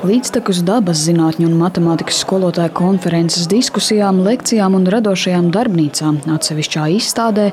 Līdztekus dabas zinātņu un matemātikas skolotāju konferences diskusijām, lekcijām un radošajām darbnīcām atsevišķā izstādē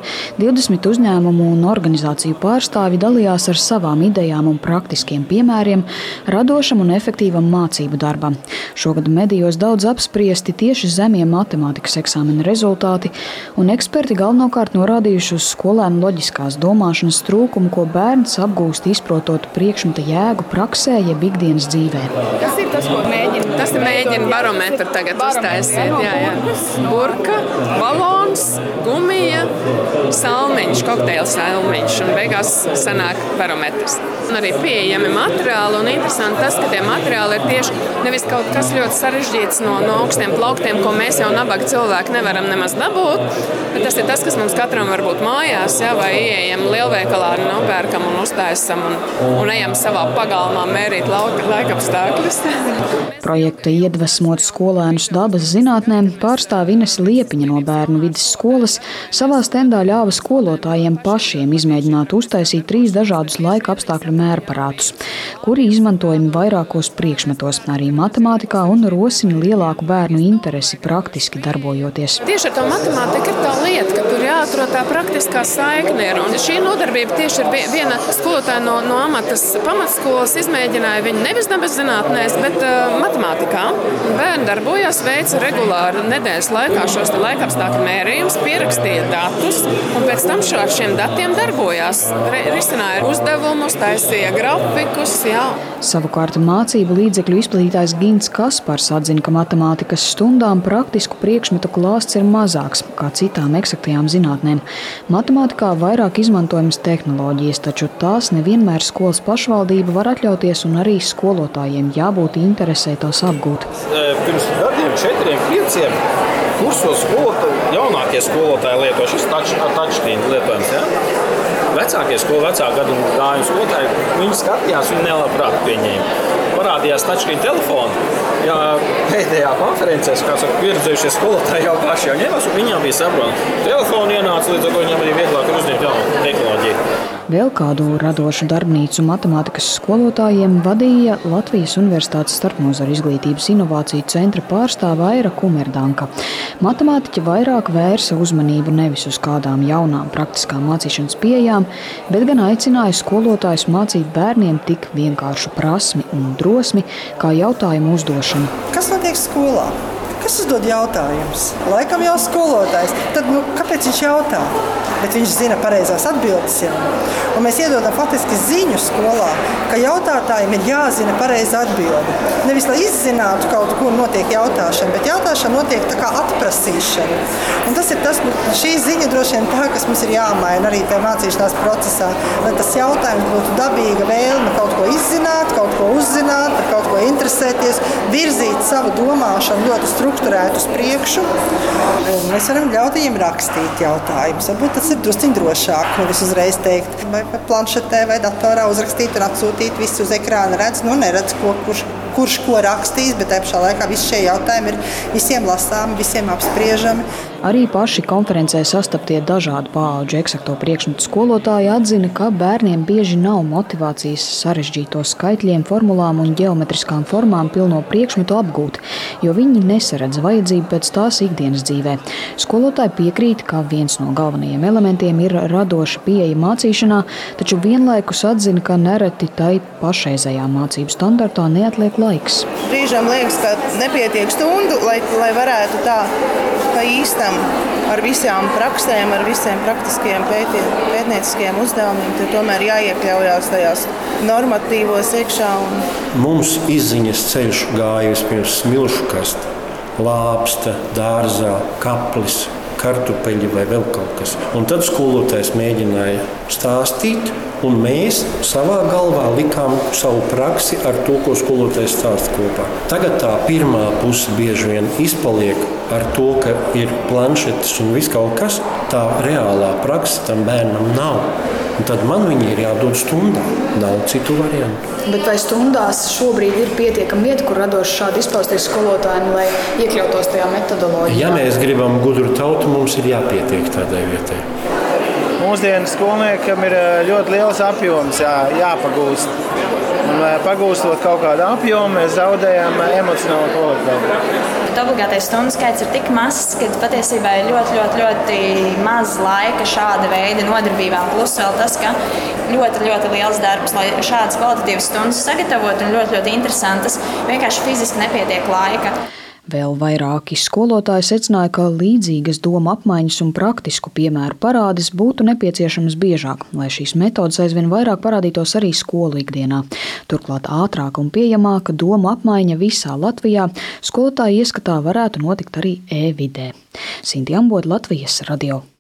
20 uzņēmumu un organizāciju pārstāvi dalījās ar savām idejām un praktiskiem piemēriem radošam un efektīvam mācību darbam. Šogad medijos daudz apspriesti tieši zemie matemātikas eksāmena rezultāti, un eksperti galvenokārt norādījuši uz skolēnu loģiskās domāšanas trūkumu, ko bērns apgūst izprotot priekšmeta jēgu praksē jeb ikdienas dzīvē. Kas ir tas, ko mēģina? Tas ir mēģina barometru tagad uztaisīt. Jā. Burka, balons, gumija, salmiņš, kokteils salmiņš un beigās sanāk barometrs. Un arī pieejami materiāli un interesanti tas, ka tie materiāli ir tieši nevis kaut kas ļoti sarežģīts no augstiem plauktiem, ko mēs jau nabaga cilvēki nevaram nemaz dabūt, bet tas ir tas, kas mums katram var būt mājās, jā, vai ieejam lielveikalā, nopērkam un uztaisam un ejam savā pagalmā mērīt laikapstākļus. Projekta iedvesmot skolēnus dabas zinātnēm pārstāve Inese Liepiņa no Bērnu vides skolas savā stendā ļāva skolotājiem pašiem izmēģināt uztaisīt 3 dažādus laika apstākļu mērparātus, kuri izmantojami vairākos priekšmetos, arī matemātikā, un rosina lielāku bērnu interesi praktiski darbojoties. Tieši ar to matemātiku ir tā lieta, ka tur jāatrod tā praktiskā saikne. Un šī nodarbība tieši ir viena skolotāja no amatas pamatskolas izmēģināja viņu nevis dabas zinātnēs, bet matemātikā. Bērni darbojās, veica regulāri nedēļas laikā šos laikapstākļu mērījumus, pierakstīja datus, un pēc tam ar šiem datiem darbojās. Risināja uzdevumus, taisīja grafikus. Jā. Savukārt mācību līdzekļu izplatītājs Gints Kaspars atzina, ka matemātikas stundām praktisku priekšmetu klāsts ir mazāks kā citām eksaktajām zinātnēm. Matemātikā vairāk izmantojamas tehnoloģijas, taču tās nevienmēr skolas pašvaldība var atļauties, un arī skolotājiem jābūt interesē tās apgūt. Pirms gadiem, 4, 5 kursos jaunākie skolotāji lieto šis touchscreen lietojums. Ja? Vecākie vecā gadu gājumu skolotāji, viņi skatījās, viņi nelabprāt pieņēma. Parādījās touchscreen telefonu. Jā, pēdējā konferencē, pieredzējušie skolotāji jau paši ņēmās, un viņiem bija saprotami. Telefonu ienāca, līdz ar to viņam arī vieglāk ir uzņemt jaunu tehnoloģiju. Vēl kādu radošu darbnīcu matemātikas skolotājiem vadīja Latvijas Universitātes starpnozaru izglītības inovāciju centra pārstāve Aira Kumerdanka. Matemātiķi vairāk vērsa uzmanību nevis uz kādām jaunām praktiskām mācīšanas pieejām, bet gan aicināja skolotājus mācīt bērniem tik vienkāršu prasmi un drosmi, kā jautājumu uzdošanu. Kas notiek skolā? Kas uzdod jautājumus? Laikam jau skolotājs. Tad, kāpēc viņš jautā? Bet viņš zina pareizās atbildes jau. Un mēs iedodam faktiski ziņu skolā, ka jautātājiem ir jāzina pareiza atbilde. Nevis, lai izzinātu kaut kur notiek jautāšana, bet jautāšana notiek tā kā atprasīšana. Un tas ir tas, šī ziņa droši vien tā, kas mums ir jāmaina arī tajā mācīšanās procesā, lai tas jautājums būtu dabīga vēlme kaut ko izzināt, kaut ko uzzināt, par kaut ko interesēties, virzīt savu domāšanu ļoti strukturēt uz priekšu. Mēs varam ļaut viņiem rakstīt jautājumus. Varbūt tas ir drusciņ drošāk, nevis uzreiz teikt, vai planšetē vai datorā uzrakstīt un atsūtīt, visu uz ekrāna redz, neredz, kurš ko rakstīs, bet tajā pašā laikā visi šie jautājumi ir visiem lasāmi, visiem apspriežami. Arī paši konferencē sastaptie dažādu paudžu eksakto priekšmetu skolotāji atzina, ka bērniem bieži nav motivācijas sarežģīto skaitļiem, formulām un ģeometriskām formām pilno priekšmetu apgūt, jo viņi nesaredz vajadzību pēc tās ikdienas dzīvē. Skolotāji piekrīt, ka viens no galvenajiem elementiem ir radoša pieeja mācīšanā, taču vienlaikus atzina, ka nereti tai pašreizējā mācību standartā neatliek laiks. Brīžam liekas, ka nepietiek stundu, lai varētu tā pa īstam ar visām praksēm, ar visiem praktiskiem pētnieciskiem uzdevumiem, tad tomēr jāiekļaujās tajās normatīvos iekšā. Mums izziņas ceļš gāja vispirms smilšu kasta, lāpsta, dārzā, kaplis, kartupeļi vai vēl kaut kas. Un tad skolotājs mēģināja stāstīt, un mēs savā galvā likām savu praksi ar to, ko skolotājs stāsta kopā. Tagad tā pirmā puse bieži vien izpaliek ar to, ka ir planšetes un viss kaut kas. Tā reālā praksa tam bērnam nav. Un tad man viņi ir jādod stundā. Nav citu variantu. Bet vai stundās šobrīd ir pietiekama vieta, kur radoši šādi izpausties skolotājiem, lai iekļautos tajā metodoloģijā? Ja mēs gribam gudru tautu, mums ir jāpietiek tādai vietai. Mūsdienu skolniekam ir ļoti liels apjoms jāpagūst. Un pagūstot kaut kādu apjomu, mēs zaudējam emocionālo kvalitāti. Bet obligātais stundu skaits ir tik mazs, ka patiesībā ir ļoti maz laika šāda veida nodarbībām. Plus vēl tas, ka ļoti liels darbs, lai šādas kvalitatīvas stundas sagatavotu un ļoti interesantas, vienkārši fiziski nepietiek laika. Vēl vairāki skolotāji secināja, ka līdzīgas doma apmaiņas un praktisku piemēru parādes būtu nepieciešamas biežāk, lai šīs metodas aizvien vairāk parādītos arī skolu ikdienā. Turklāt ātrāka un pieejamāka doma apmaiņa visā Latvijā skolotāju ieskatā varētu notikt arī e-vidē. Sinti Ambota, Latvijas radio.